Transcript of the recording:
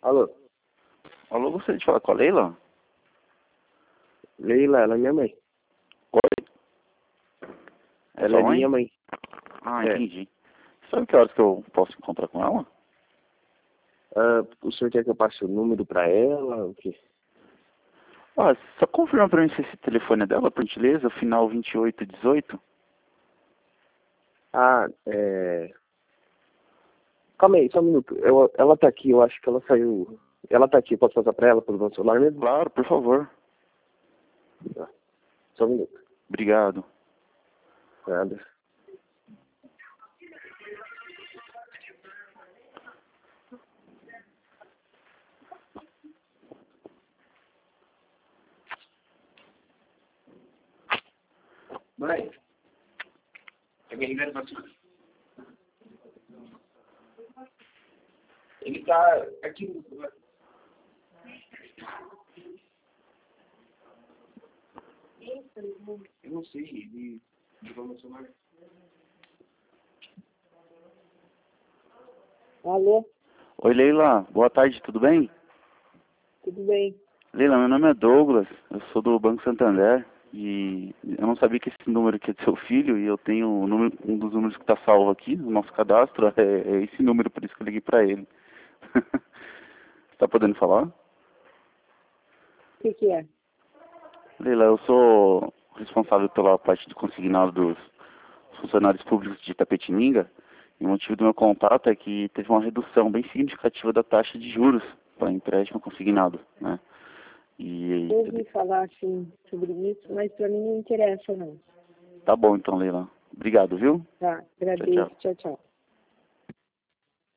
Alô? Alô, gostaria de falar com a Leila? Leila, ela é minha mãe. Oi? É Ela sua é mãe? minha mãe. Ah, É. entendi. Sabe que horas que eu posso encontrar com ela? O senhor quer que eu passe o número pra ela? O quê? Ah, só confirma pra mim se esse telefone é dela, por gentileza, o final 2818. Ah, Calma aí, só um minuto. Ela tá aqui, eu acho que ela saiu. Ela tá aqui, posso passar pra ela pelo meu celular mesmo? Claro, por favor. Tá. Só um minuto. Obrigado. Nada. Mãe, alguém ligando pra cima. Ele tá aqui no celular. Eu não sei, ele ligou no celular. Alô, Oi, Leila. Boa tarde, tudo bem? tudo bem? Leila, meu nome é Douglas, eu sou do Banco Santander e eu não sabia que esse número aqui é do seu filho e eu tenho um dos números que está salvo aqui no nosso cadastro, é esse número, por isso que eu liguei para ele. Você está podendo falar? O que é? Leila, eu sou responsável pela parte de consignado dos funcionários públicos de Itapetininga e o motivo do meu contato é que teve uma redução bem significativa da taxa de juros para empréstimo consignado, né? E Eu ouvi falar assim sobre isso, mas para mim não interessa não. tá bom então, Leila. Obrigado, viu? Tá, Tchau, tchau. agradeço, tchau, tchau.